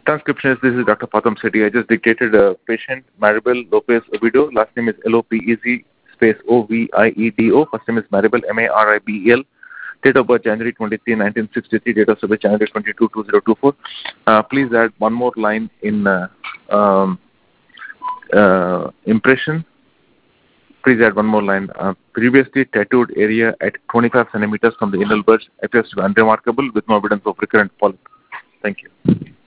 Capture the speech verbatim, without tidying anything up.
Transcription is, this is Doctor Patham Sethi. I just dictated a patient, Maribel Lopez Ovido. Last name is L O P E Z space O V I E D O. First name is Maribel, M A R I B E L. Date of birth January twenty-third, nineteen sixty-three. Date of service January twenty-second, two thousand twenty-four. Uh, please add one more line in uh, um, uh, impression. Please add one more line. Uh, previously tattooed area at twenty-five centimeters from the inner buds appears to be unremarkable with no evidence of recurrent polyp. Thank you.